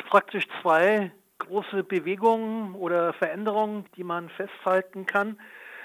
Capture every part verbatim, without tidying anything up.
praktisch zwei große Bewegungen oder Veränderungen, die man festhalten kann.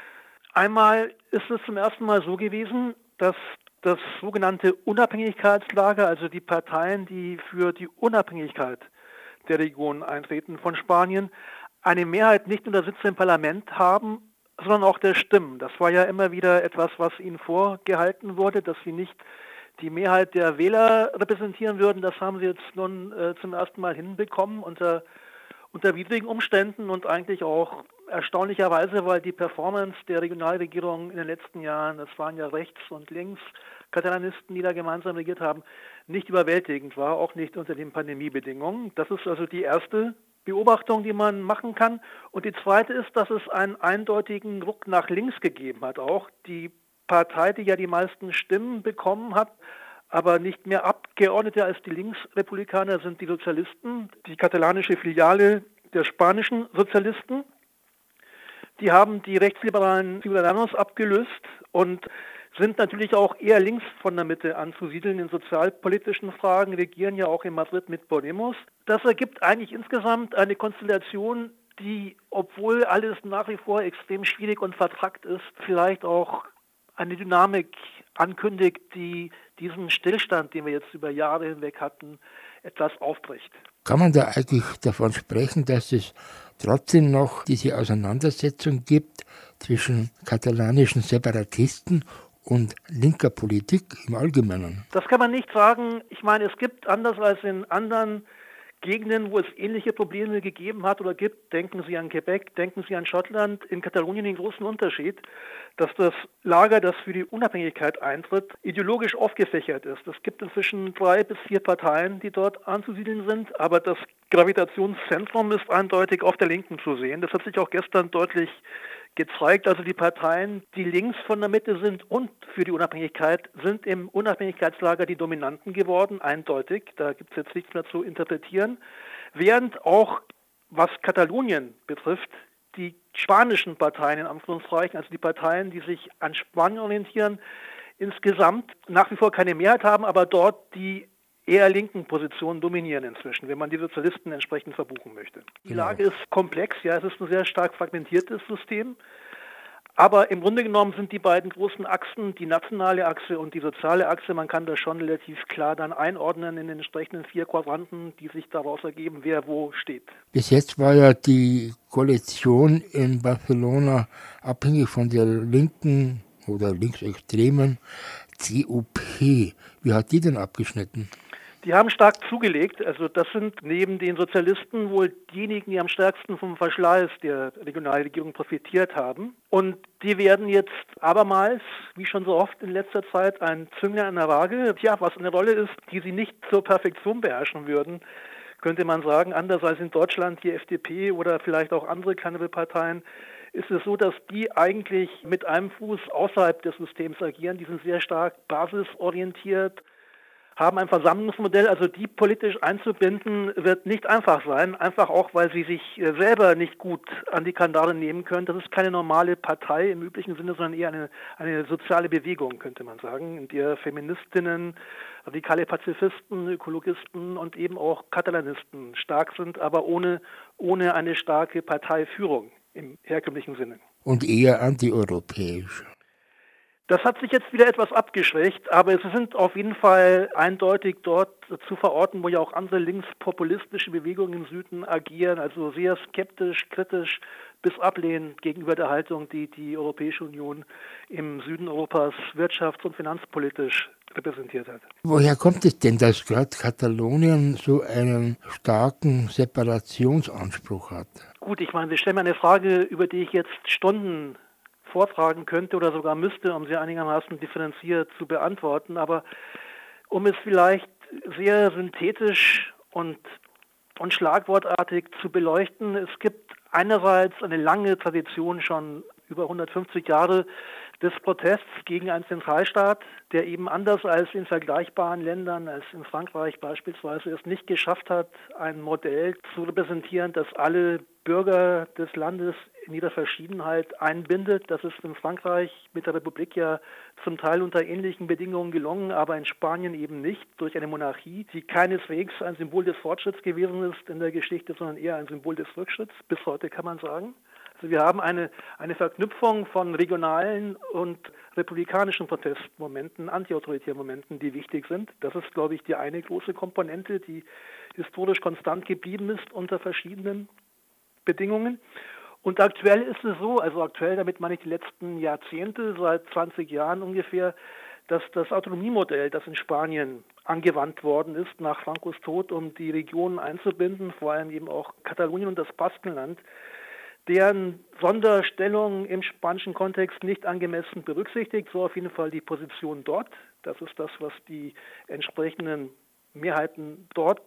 Einmal ist es zum ersten Mal so gewesen, dass das sogenannte Unabhängigkeitslager, also die Parteien, die für die Unabhängigkeit der Region eintreten von Spanien, eine Mehrheit nicht nur der Sitze im Parlament haben, sondern auch der Stimmen. Das war ja immer wieder etwas, was ihnen vorgehalten wurde, dass sie nicht die Mehrheit der Wähler repräsentieren würden. Das haben sie jetzt nun äh, zum ersten Mal hinbekommen unter, unter widrigen Umständen und eigentlich auch erstaunlicherweise, weil die Performance der Regionalregierung in den letzten Jahren, das waren ja rechts und links Katalanisten, die da gemeinsam regiert haben, nicht überwältigend war, auch nicht unter den Pandemiebedingungen. Das ist also die erste Beobachtung, die man machen kann. Und die zweite ist, dass es einen eindeutigen Ruck nach links gegeben hat. Auch die Partei, die ja die meisten Stimmen bekommen hat, aber nicht mehr Abgeordnete als die Linksrepublikaner, sind die Sozialisten, die katalanische Filiale der spanischen Sozialisten. Die haben die rechtsliberalen Ciudadanos abgelöst und sind natürlich auch eher links von der Mitte anzusiedeln in sozialpolitischen Fragen, regieren ja auch in Madrid mit Podemos. Das ergibt eigentlich insgesamt eine Konstellation, die, obwohl alles nach wie vor extrem schwierig und vertrackt ist, vielleicht auch eine Dynamik ankündigt, die diesen Stillstand, den wir jetzt über Jahre hinweg hatten, etwas aufbricht. Kann man da eigentlich davon sprechen, dass es trotzdem noch diese Auseinandersetzung gibt zwischen katalanischen Separatisten und linker Politik im Allgemeinen? Das kann man nicht sagen. Ich meine, es gibt, anders als in anderen Gegenden, wo es ähnliche Probleme gegeben hat oder gibt, denken Sie an Quebec, denken Sie an Schottland, in Katalonien den großen Unterschied, dass das Lager, das für die Unabhängigkeit eintritt, ideologisch aufgefächert ist. Es gibt inzwischen drei bis vier Parteien, die dort anzusiedeln sind, aber das Gravitationszentrum ist eindeutig auf der Linken zu sehen. Das hat sich auch gestern deutlich gezeigt. Also die Parteien, die links von der Mitte sind und für die Unabhängigkeit, sind im Unabhängigkeitslager die Dominanten geworden, eindeutig. Da gibt es jetzt nichts mehr zu interpretieren. Während auch, was Katalonien betrifft, die spanischen Parteien in Anführungszeichen, also die Parteien, die sich an Spanien orientieren, insgesamt nach wie vor keine Mehrheit haben, aber dort die eher linken Positionen dominieren inzwischen, wenn man die Sozialisten entsprechend verbuchen möchte. Die Genau. Lage ist komplex, ja, es ist ein sehr stark fragmentiertes System, aber im Grunde genommen sind die beiden großen Achsen, die nationale Achse und die soziale Achse, man kann das schon relativ klar dann einordnen in den entsprechenden vier Quadranten, die sich daraus ergeben, wer wo steht. Bis jetzt war ja die Koalition in Barcelona abhängig von der linken oder linksextremen C O P. Wie hat die denn abgeschnitten? Die haben stark zugelegt, also das sind neben den Sozialisten wohl diejenigen, die am stärksten vom Verschleiß der Regionalregierung profitiert haben. Und die werden jetzt abermals, wie schon so oft in letzter Zeit, ein Zünglein an der Waage, ja, was eine Rolle ist, die sie nicht zur Perfektion beherrschen würden, könnte man sagen. Anders als in Deutschland die F D P oder vielleicht auch andere kleinere Parteien, ist es so, dass die eigentlich mit einem Fuß außerhalb des Systems agieren. Die sind sehr stark basisorientiert, haben ein Versammlungsmodell, also die politisch einzubinden, wird nicht einfach sein, einfach auch, weil sie sich selber nicht gut an die Kandare nehmen können. Das ist keine normale Partei im üblichen Sinne, sondern eher eine, eine soziale Bewegung, könnte man sagen, in der Feministinnen, radikale Pazifisten, Ökologisten und eben auch Katalanisten stark sind, aber ohne, ohne eine starke Parteiführung im herkömmlichen Sinne. Und eher antieuropäisch. Das hat sich jetzt wieder etwas abgeschwächt, aber es sind auf jeden Fall eindeutig dort zu verorten, wo ja auch andere linkspopulistische Bewegungen im Süden agieren, also sehr skeptisch, kritisch bis ablehnend gegenüber der Haltung, die die Europäische Union im Süden Europas wirtschafts- und finanzpolitisch repräsentiert hat. Woher kommt es denn, dass gerade Katalonien so einen starken Separationsanspruch hat? Gut, ich meine, Sie stellen mir eine Frage, über die ich jetzt Stunden vortragen könnte oder sogar müsste, um sie einigermaßen differenziert zu beantworten. Aber um es vielleicht sehr synthetisch und, und schlagwortartig zu beleuchten, es gibt einerseits eine lange Tradition, schon über hundertfünfzig Jahre, des Protests gegen einen Zentralstaat, der eben anders als in vergleichbaren Ländern, als in Frankreich beispielsweise, es nicht geschafft hat, ein Modell zu repräsentieren, das alle Bürger des Landes in ihrer Verschiedenheit einbindet. Das ist in Frankreich mit der Republik ja zum Teil unter ähnlichen Bedingungen gelungen, aber in Spanien eben nicht, durch eine Monarchie, die keineswegs ein Symbol des Fortschritts gewesen ist in der Geschichte, sondern eher ein Symbol des Rückschritts, bis heute kann man sagen. Also wir haben eine, eine Verknüpfung von regionalen und republikanischen Protestmomenten, antiautoritären Momenten, die wichtig sind. Das ist, glaube ich, die eine große Komponente, die historisch konstant geblieben ist unter verschiedenen Bedingungen. Und aktuell ist es so, also aktuell, damit meine ich die letzten Jahrzehnte, seit zwanzig Jahren ungefähr, dass das Autonomiemodell, das in Spanien angewandt worden ist, nach Francos Tod, um die Regionen einzubinden, vor allem eben auch Katalonien und das Baskenland, deren Sonderstellung im spanischen Kontext nicht angemessen berücksichtigt, so auf jeden Fall die Position dort. Das ist das, was die entsprechenden Mehrheiten dort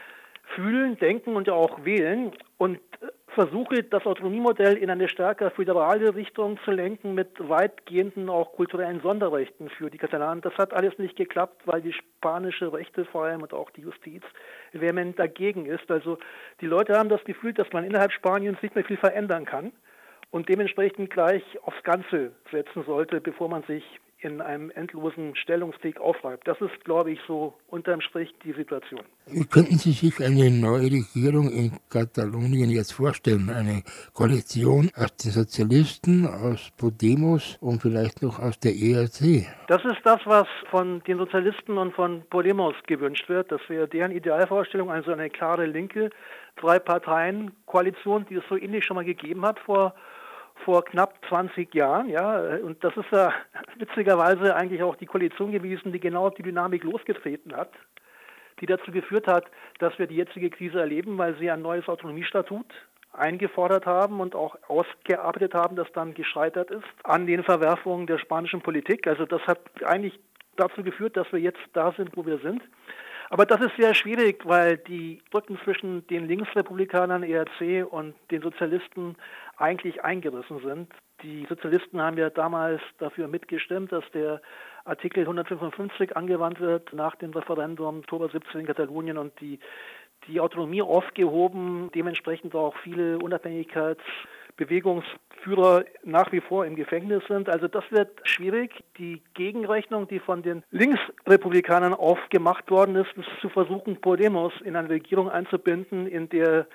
fühlen, denken und ja auch wählen, und versuche, das Autonomiemodell in eine stärker föderale Richtung zu lenken mit weitgehenden auch kulturellen Sonderrechten für die Katalanen. Das hat alles nicht geklappt, weil die spanische Rechte vor allem und auch die Justiz vehement dagegen ist. Also die Leute haben das Gefühl, dass man innerhalb Spaniens nicht mehr viel verändern kann und dementsprechend gleich aufs Ganze setzen sollte, bevor man sich in einem endlosen Stellungskrieg aufreibt. Das ist, glaube ich, so unterm Strich die Situation. Wie könnten Sie sich eine neue Regierung in Katalonien jetzt vorstellen? Eine Koalition aus den Sozialisten, aus Podemos und vielleicht noch aus der E R C? Das ist das, was von den Sozialisten und von Podemos gewünscht wird. Das wäre deren Idealvorstellung, also eine klare linke Drei-Parteien-Koalition, die es so ähnlich schon mal gegeben hat vor vor knapp zwanzig Jahren, ja, und das ist ja witzigerweise eigentlich auch die Koalition gewesen, die genau die Dynamik losgetreten hat, die dazu geführt hat, dass wir die jetzige Krise erleben, weil sie ein neues Autonomiestatut eingefordert haben und auch ausgearbeitet haben, das dann gescheitert ist an den Verwerfungen der spanischen Politik. Also das hat eigentlich dazu geführt, dass wir jetzt da sind, wo wir sind. Aber das ist sehr schwierig, weil die Brücken zwischen den Linksrepublikanern, E R C, und den Sozialisten eigentlich eingerissen sind. Die Sozialisten haben ja damals dafür mitgestimmt, dass der Artikel hundertfünfundfünfzig angewandt wird nach dem Referendum Oktober siebzehn in Katalonien und die, die Autonomie aufgehoben, dementsprechend auch viele Unabhängigkeitsbewegungsführer nach wie vor im Gefängnis sind. Also das wird schwierig. Die Gegenrechnung, die von den Linksrepublikanern aufgemacht worden ist, ist zu versuchen, Podemos in eine Regierung einzubinden, in der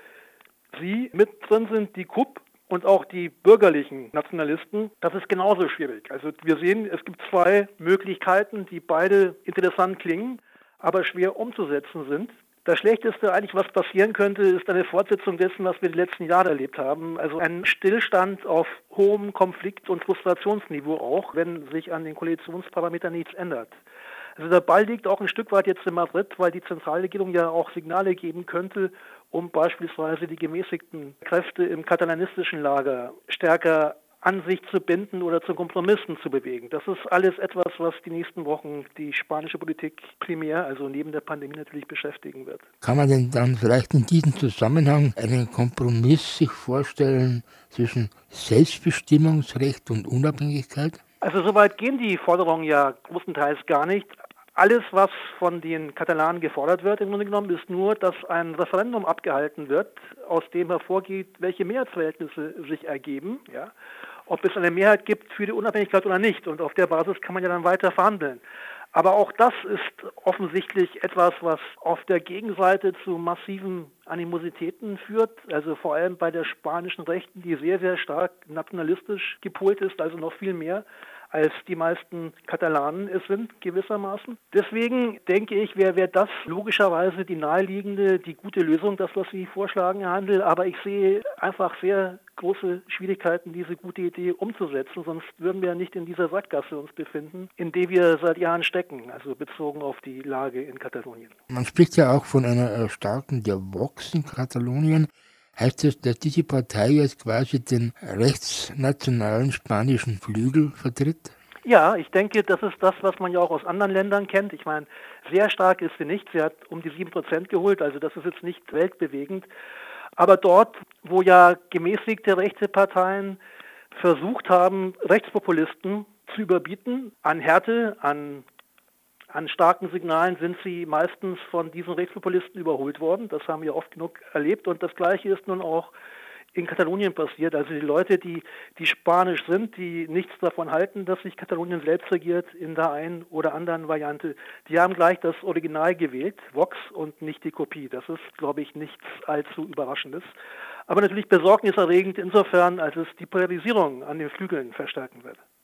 sie mit drin sind, die K U P und auch die bürgerlichen Nationalisten. Das ist genauso schwierig. Also wir sehen, es gibt zwei Möglichkeiten, die beide interessant klingen, aber schwer umzusetzen sind. Das Schlechteste eigentlich, was passieren könnte, ist eine Fortsetzung dessen, was wir die letzten Jahre erlebt haben. Also ein Stillstand auf hohem Konflikt- und Frustrationsniveau auch, wenn sich an den Koalitionsparametern nichts ändert. Also der Ball liegt auch ein Stück weit jetzt in Madrid, weil die Zentralregierung ja auch Signale geben könnte, um beispielsweise die gemäßigten Kräfte im katalanistischen Lager stärker an sich zu binden oder zu Kompromissen zu bewegen. Das ist alles etwas, was die nächsten Wochen die spanische Politik primär, also neben der Pandemie natürlich beschäftigen wird. Kann man denn dann vielleicht in diesem Zusammenhang einen Kompromiss sich vorstellen zwischen Selbstbestimmungsrecht und Unabhängigkeit? Also soweit gehen die Forderungen ja großenteils gar nicht. Alles, was von den Katalanen gefordert wird, im Grunde genommen, ist nur, dass ein Referendum abgehalten wird, aus dem hervorgeht, welche Mehrheitsverhältnisse sich ergeben, ja, ob es eine Mehrheit gibt für die Unabhängigkeit oder nicht. Und auf der Basis kann man ja dann weiter verhandeln. Aber auch das ist offensichtlich etwas, was auf der Gegenseite zu massiven Animositäten führt, also vor allem bei der spanischen Rechten, die sehr, sehr stark nationalistisch gepolt ist, also noch viel mehr als die meisten Katalanen es sind, gewissermaßen. Deswegen denke ich, wäre wär das logischerweise die naheliegende, die gute Lösung, das, was Sie vorschlagen, Herr Handel. Aber ich sehe einfach sehr große Schwierigkeiten, diese gute Idee umzusetzen. Sonst würden wir nicht in dieser Sackgasse uns befinden, in der wir seit Jahren stecken, also bezogen auf die Lage in Katalonien. Man spricht ja auch von einer Erstarkung der Vox in Katalonien. Heißt das, dass diese Partei jetzt quasi den rechtsnationalen spanischen Flügel vertritt? Ja, ich denke, das ist das, was man ja auch aus anderen Ländern kennt. Ich meine, sehr stark ist sie nicht. Sie hat um die sieben Prozent geholt, also das ist jetzt nicht weltbewegend. Aber dort, wo ja gemäßigte rechte Parteien versucht haben, Rechtspopulisten zu überbieten. An Härte, an, an starken Signalen sind sie meistens von diesen Rechtspopulisten überholt worden. Das haben wir oft genug erlebt. Und das Gleiche ist nun auch in Katalonien passiert. Also die Leute, die, die spanisch sind, die nichts davon halten, dass sich Katalonien selbst regiert in der einen oder anderen Variante, die haben gleich das Original gewählt, Vox, und nicht die Kopie. Das ist, glaube ich, nichts allzu Überraschendes. Aber natürlich besorgniserregend insofern, als es die Polarisierung an den Flügeln verstärken wird.